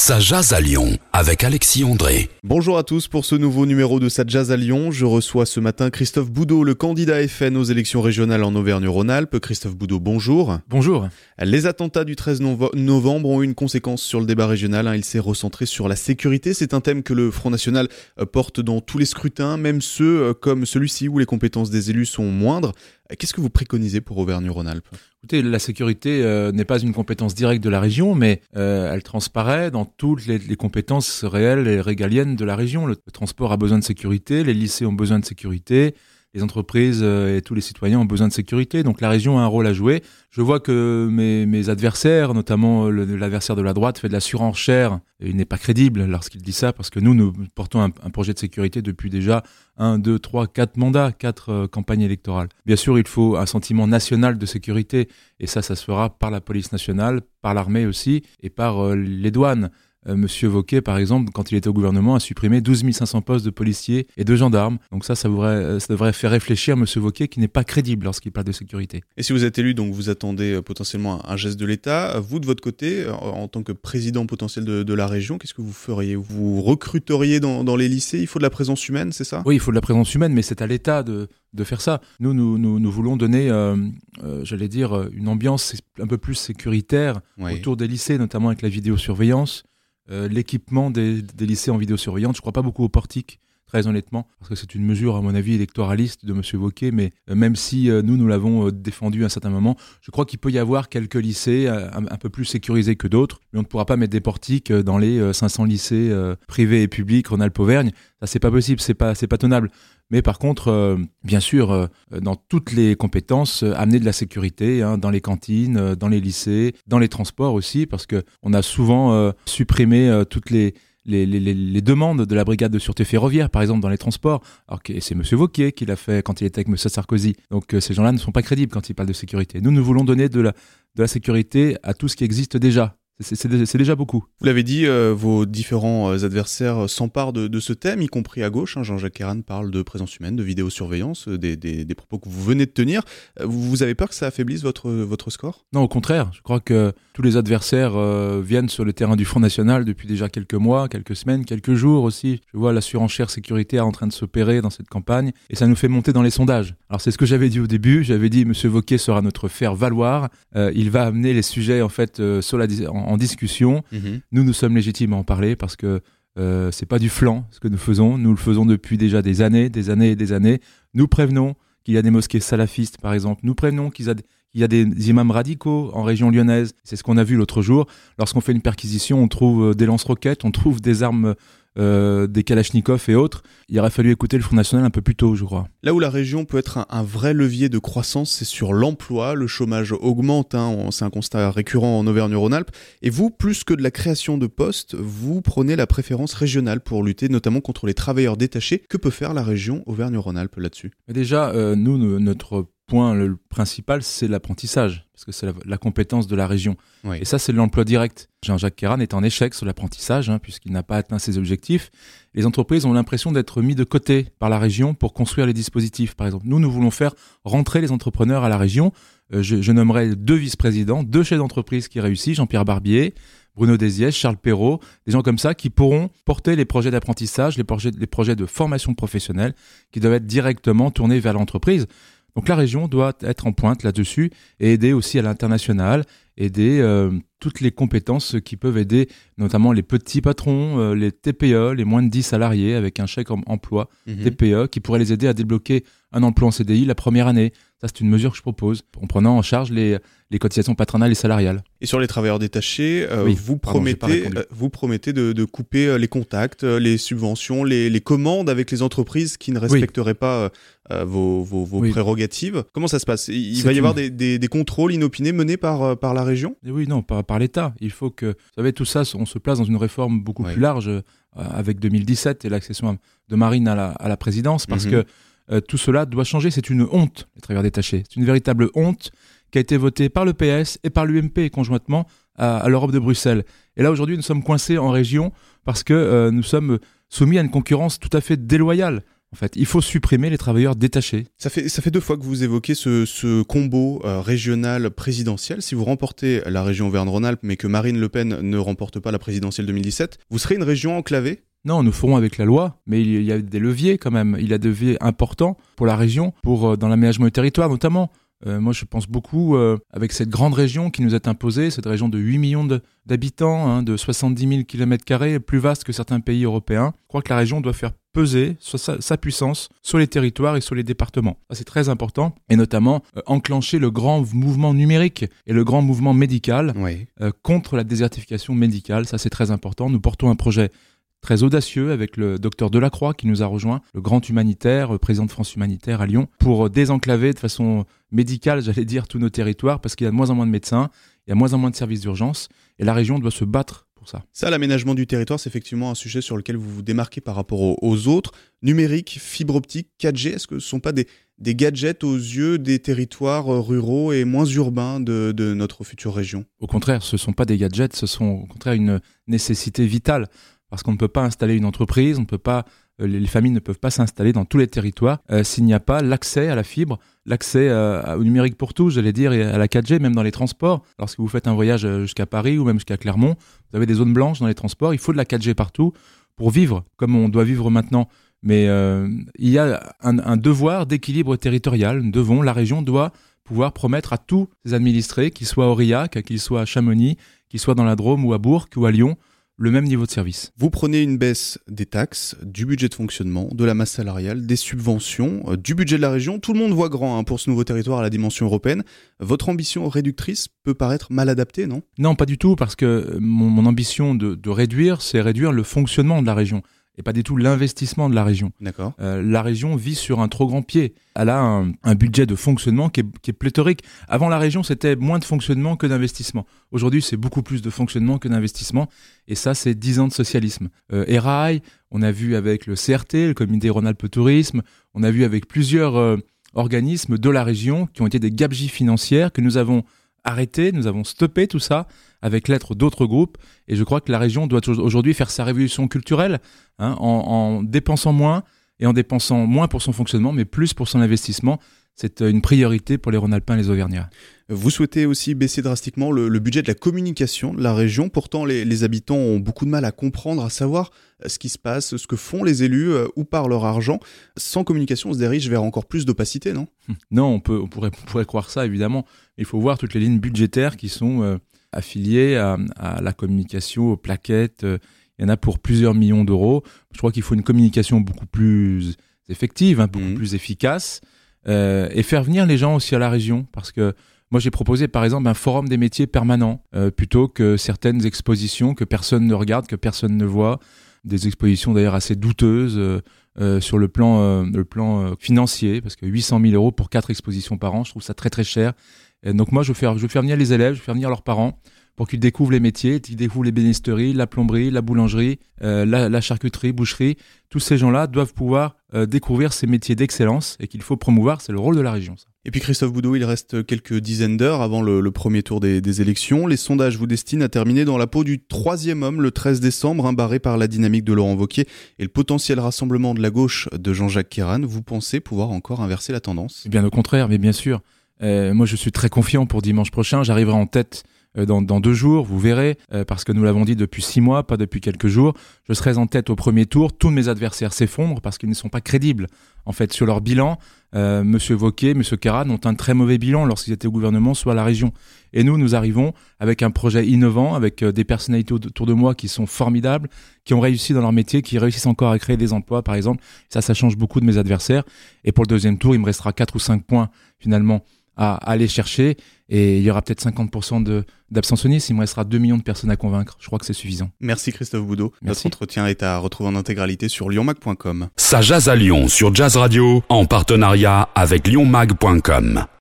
Ça jase à Lyon avec Alexis André. Bonjour à tous pour ce nouveau numéro de Ça jase à Lyon. Je reçois ce matin Christophe Boudot, le candidat FN aux élections régionales en Auvergne-Rhône-Alpes. Christophe Boudot, bonjour. Bonjour. Les attentats du 13 novembre ont eu une conséquence sur le débat régional. Il s'est recentré sur la sécurité. C'est un thème que le Front National porte dans tous les scrutins, même ceux comme celui-ci où les compétences des élus sont moindres. Qu'est-ce que vous préconisez pour Auvergne-Rhône-Alpes ? Écoutez, la sécurité n'est pas une compétence directe de la région, mais elle transparaît dans toutes les compétences réelles et régaliennes de la région. Le transport a besoin de sécurité, les lycées ont besoin de sécurité, les entreprises et tous les citoyens ont besoin de sécurité. Donc la région a un rôle à jouer. Je vois que mes adversaires, notamment l'adversaire de la droite, fait de la surenchère. Et il n'est pas crédible lorsqu'il dit ça, parce que nous portons un projet de sécurité depuis déjà 1, 2, 3, 4 mandats, 4 campagnes électorales. Bien sûr, il faut un sentiment national de sécurité, et ça se fera par la police nationale, par l'armée aussi, et par les douanes. Monsieur Wauquiez, par exemple, quand il était au gouvernement, a supprimé 12 500 postes de policiers et de gendarmes. Donc ça devrait faire réfléchir Monsieur Wauquiez, qui n'est pas crédible lorsqu'il parle de sécurité. Et si vous êtes élu, donc vous attendez potentiellement un geste de l'État. Vous, de votre côté, en tant que président potentiel de la région, qu'est-ce que vous feriez ? Vous recruteriez dans les lycées ? Il faut de la présence humaine, c'est ça ? Oui, il faut de la présence humaine, mais c'est à l'État de faire ça. Nous voulons donner, une ambiance un peu plus sécuritaire autour des lycées, notamment avec la vidéosurveillance. L'équipement des lycées en vidéosurveillance, je ne crois pas beaucoup au portique, très honnêtement, parce que c'est une mesure, à mon avis, électoraliste de M. Wauquiez, mais même si nous l'avons défendu à un certain moment, je crois qu'il peut y avoir quelques lycées un peu plus sécurisés que d'autres, mais on ne pourra pas mettre des portiques dans les 500 lycées privés et publics Rhône-Alpes-Auvergne. Ça, c'est pas possible, c'est pas tenable. Mais par contre, bien sûr, dans toutes les compétences, amener de la sécurité, dans les cantines, dans les lycées, dans les transports aussi, parce que on a souvent supprimé toutes les demandes de la brigade de sûreté ferroviaire, par exemple, dans les transports. Alors que c'est M. Wauquiez qui l'a fait quand il était avec M. Sarkozy. Donc ces gens-là ne sont pas crédibles quand ils parlent de sécurité. Nous voulons donner de la sécurité à tout ce qui existe déjà. C'est déjà beaucoup. Vous l'avez dit, vos différents adversaires s'emparent de ce thème, y compris à gauche. Jean-Jacques Herrane parle de présence humaine, de vidéosurveillance, des propos que vous venez de tenir. Vous avez peur que ça affaiblisse votre score ? Non, au contraire. Je crois que tous les adversaires viennent sur le terrain du Front National depuis déjà quelques mois, quelques semaines, quelques jours aussi. Je vois la surenchère sécuritaire en train de s'opérer dans cette campagne, et ça nous fait monter dans les sondages. Alors c'est ce que j'avais dit au début. J'avais dit M. Wauquiez sera notre faire-valoir. Il va amener les sujets en fait en discussion. Nous sommes légitimes à en parler parce que c'est pas du flan ce que nous faisons. Nous le faisons depuis déjà des années. Nous prévenons qu'il y a des mosquées salafistes, par exemple. Nous prévenons qu'il y a des imams radicaux en région lyonnaise. C'est ce qu'on a vu l'autre jour. Lorsqu'on fait une perquisition, on trouve des lance-roquettes, on trouve des armes, des kalachnikovs et autres. Il aurait fallu écouter le Front National un peu plus tôt, je crois. Là où la région peut être un vrai levier de croissance, c'est sur l'emploi. Le chômage augmente, c'est un constat récurrent en Auvergne-Rhône-Alpes. Et vous, plus que de la création de postes, vous prenez la préférence régionale pour lutter notamment contre les travailleurs détachés. Que peut faire la région Auvergne-Rhône-Alpes là-dessus ? Déjà, notre point le principal, c'est l'apprentissage, parce que c'est la compétence de la région. Oui. Et ça, c'est l'emploi direct. Jean-Jacques Herrane est en échec sur l'apprentissage, puisqu'il n'a pas atteint ses objectifs. Les entreprises ont l'impression d'être mis de côté par la région pour construire les dispositifs. Par exemple, nous voulons faire rentrer les entrepreneurs à la région. Je nommerai 2 vice-présidents, 2 chefs d'entreprise qui réussissent, Jean-Pierre Barbier, Bruno Desiès, Charles Perrault, des gens comme ça qui pourront porter les projets d'apprentissage, les projets de formation professionnelle qui doivent être directement tournés vers l'entreprise. Donc la région doit être en pointe là-dessus et aider aussi à l'international, aider toutes les compétences qui peuvent aider notamment les petits patrons, les TPE, les moins de 10 salariés avec un chèque emploi TPE qui pourrait les aider à débloquer un emploi en CDI la première année. Ça, c'est une mesure que je propose, en prenant en charge les cotisations patronales et salariales. Et sur les travailleurs détachés, vous promettez de couper les contacts, les subventions, les commandes avec les entreprises qui ne respecteraient pas vos prérogatives. Comment ça se passe ? Il va y avoir des contrôles inopinés menés par la région ? Et oui, non, par l'État. Il faut que, vous savez, tout ça, on se place dans une réforme beaucoup plus large avec 2017 et l'accession de Marine à la présidence, parce que tout cela doit changer. C'est une honte, les travailleurs détachés. C'est une véritable honte qui a été votée par le PS et par l'UMP conjointement à l'Europe de Bruxelles. Et là, aujourd'hui, nous sommes coincés en région parce que nous sommes soumis à une concurrence tout à fait déloyale. En fait, il faut supprimer les travailleurs détachés. Ça fait 2 fois que vous évoquez ce combo régional présidentiel. Si vous remportez la région Auvergne-Rhône-Alpes, mais que Marine Le Pen ne remporte pas la présidentielle 2017, vous serez une région enclavée ? Non, nous ferons avec la loi, mais il y a des leviers quand même. Il y a des leviers importants pour la région, dans l'aménagement du territoire notamment. Moi, je pense beaucoup, avec cette grande région qui nous est imposée, cette région de 8 millions d'habitants, de 70 000 km², plus vaste que certains pays européens. Je crois que la région doit faire peser sa puissance sur les territoires et sur les départements. Ça, c'est très important. Et notamment, enclencher le grand mouvement numérique et le grand mouvement médical contre la désertification médicale. Ça, c'est très important. Nous portons un projet très audacieux avec le docteur Delacroix qui nous a rejoint, le grand humanitaire, président de France Humanitaire à Lyon, pour désenclaver de façon médicale, j'allais dire, tous nos territoires, parce qu'il y a de moins en moins de médecins, il y a de moins en moins de services d'urgence, et la région doit se battre pour ça. Ça, l'aménagement du territoire, c'est effectivement un sujet sur lequel vous vous démarquez par rapport aux autres. Numérique, fibre optique, 4G, est-ce que ce ne sont pas des gadgets aux yeux des territoires ruraux et moins urbains de notre future région ? Au contraire, ce ne sont pas des gadgets, ce sont au contraire une nécessité vitale. Parce qu'on ne peut pas installer une entreprise, les familles ne peuvent pas s'installer dans tous les territoires s'il n'y a pas l'accès à la fibre, l'accès au numérique pour tous, j'allais dire, et à la 4G, même dans les transports. Lorsque vous faites un voyage jusqu'à Paris ou même jusqu'à Clermont, vous avez des zones blanches dans les transports, il faut de la 4G partout pour vivre comme on doit vivre maintenant. Mais il y a un devoir d'équilibre territorial. La région doit pouvoir promettre à tous ses administrés, qu'ils soient à Aurillac, qu'ils soient à Chamonix, qu'ils soient dans la Drôme ou à Bourg ou à Lyon, le même niveau de service. Vous prenez une baisse des taxes, du budget de fonctionnement, de la masse salariale, des subventions, du budget de la région. Tout le monde voit grand pour ce nouveau territoire à la dimension européenne. Votre ambition réductrice peut paraître mal adaptée, non ? Non, pas du tout, parce que mon ambition de réduire, c'est réduire le fonctionnement de la région et pas du tout l'investissement de la région. D'accord. La région vit sur un trop grand pied. Elle a un budget de fonctionnement qui est pléthorique. Avant, la région, c'était moins de fonctionnement que d'investissement. Aujourd'hui, c'est beaucoup plus de fonctionnement que d'investissement. Et ça, c'est 10 ans de socialisme. ERAI, on a vu avec le CRT, le Comité Rhône-Alpes Tourisme, on a vu avec plusieurs organismes de la région qui ont été des gabegies financières que nous avons arrêté, nous avons stoppé tout ça avec l'aide d'autres groupes, et je crois que la région doit aujourd'hui faire sa révolution culturelle en dépensant moins et en dépensant moins pour son fonctionnement mais plus pour son investissement. C'est une priorité pour les Rhône-Alpins et les Auvergnats. Vous souhaitez aussi baisser drastiquement le budget de la communication de la région. Pourtant, les habitants ont beaucoup de mal à comprendre, à savoir ce qui se passe, ce que font les élus, où part leur argent. Sans communication, on se dirige vers encore plus d'opacité, non ? Non, on pourrait croire ça, évidemment. Il faut voir toutes les lignes budgétaires qui sont affiliées à la communication, aux plaquettes. Il y en a pour plusieurs millions d'euros. Je crois qu'il faut une communication beaucoup plus effective, beaucoup plus efficace. Et faire venir les gens aussi à la région, parce que moi j'ai proposé par exemple un forum des métiers permanent plutôt que certaines expositions que personne ne regarde, que personne ne voit, des expositions d'ailleurs assez douteuses sur le plan financier, parce que 800 000 euros pour 4 expositions par an, je trouve ça très très cher. Et donc moi je veux faire venir les élèves, je veux faire venir leurs parents pour qu'ils découvrent les métiers, qu'ils découvrent les bénisteries, la plomberie, la boulangerie, la charcuterie, boucherie. Tous ces gens-là doivent pouvoir découvrir ces métiers d'excellence et qu'il faut promouvoir, c'est le rôle de la région. Ça. Et puis Christophe Boudot, il reste quelques dizaines d'heures avant le premier tour des élections. Les sondages vous destinent à terminer dans la peau du 3e homme le 13 décembre, barré par la dynamique de Laurent Wauquiez et le potentiel rassemblement de la gauche de Jean-Jacques Kéran. Vous pensez pouvoir encore inverser la tendance ? Eh bien au contraire, mais bien sûr. Moi je suis très confiant pour dimanche prochain, j'arriverai en tête dans 2 jours, vous verrez, parce que nous l'avons dit depuis 6 mois, pas depuis quelques jours. Je serai en tête au premier tour, tous mes adversaires s'effondrent parce qu'ils ne sont pas crédibles. En fait, sur leur bilan, Monsieur Wauquiez, Monsieur Kéran ont un très mauvais bilan lorsqu'ils étaient au gouvernement, soit à la région. Et nous arrivons avec un projet innovant, avec des personnalités autour de moi qui sont formidables, qui ont réussi dans leur métier, qui réussissent encore à créer des emplois, par exemple. Ça change beaucoup de mes adversaires. Et pour le deuxième tour, il me restera 4 ou 5 points, finalement, à aller chercher, et il y aura peut-être 50% d'abstentionnistes. Il me restera 2 millions de personnes à convaincre. Je crois que c'est suffisant. Merci Christophe Boudot. Merci. Notre entretien est à retrouver en intégralité sur lyonmag.com. Ça jase à Lyon sur Jazz Radio en partenariat avec lyonmag.com.